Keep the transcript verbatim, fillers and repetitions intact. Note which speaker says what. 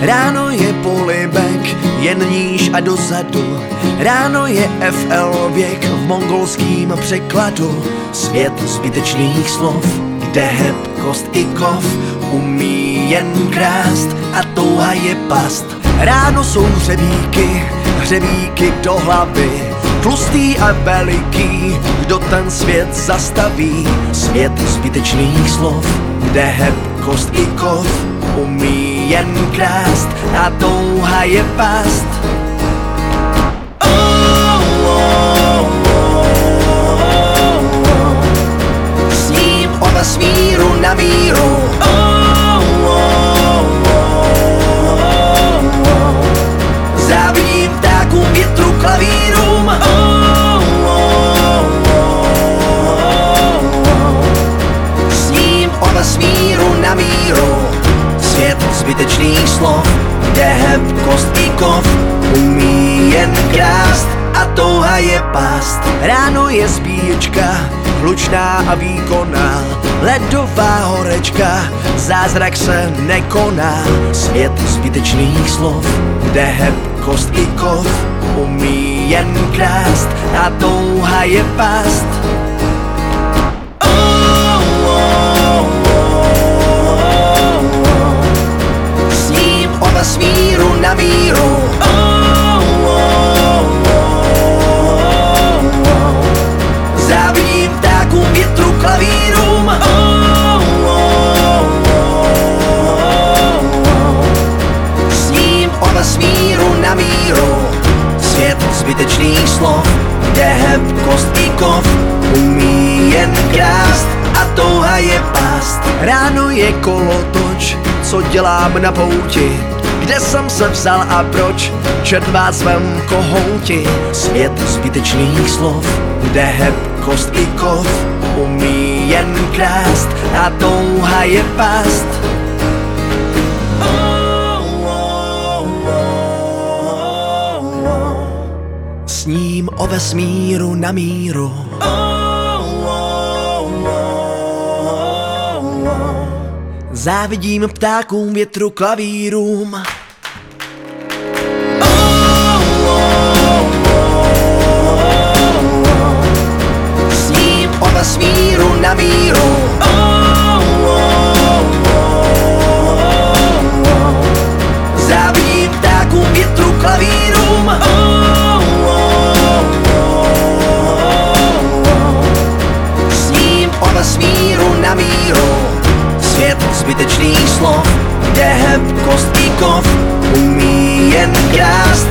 Speaker 1: Ráno je polibek, jen níž a dozadu. Ráno je F L věk v mongolským překladu. Svět zbytečných slov, kde heb, kost i kov umí jen krást a touha je past. Ráno jsou hřebíky, hřebíky do hlavy, tlustý a veliký, kdo ten svět zastaví. Svět zbytečných slov, kde heb, kost i kov umí jen krást a touha je past. S ním o vesmíru na míru. Závidím ptákům, větru, klavírům. S ním o vesmíru na míru. Svět zbytečných slov, kde heb, kost i kov umí jen krást a touha je past. Ráno je spíčka, hlučná a výkonná, ledová horečka, zázrak se nekoná. Svět zbytečných slov, kde heb, kost i kov umí jen krást a touha je past. Vesmíru na míru. Závidím ptákům, větru, klavírům. S ním o vesmíru na míru. Svět zbytečných slov, kde heb, kost i kov umí jen krást a touha je past. Ráno je kolotoč, co dělám na pouti, kde jsem se vzal a proč, čert vás vem kohouti. Svět zbytečných slov, kde heb, kost i kov umí jen krást a touha je past. S ním o vesmíru na míru. Závidím ptákům, větru, klavírům. S ním o vesmíru na míru. Závidím ptákům, větru, klavírům. S ním o vesmíru na míru. Svět zbytečných slov, kde heb, kost i kov umí jen krást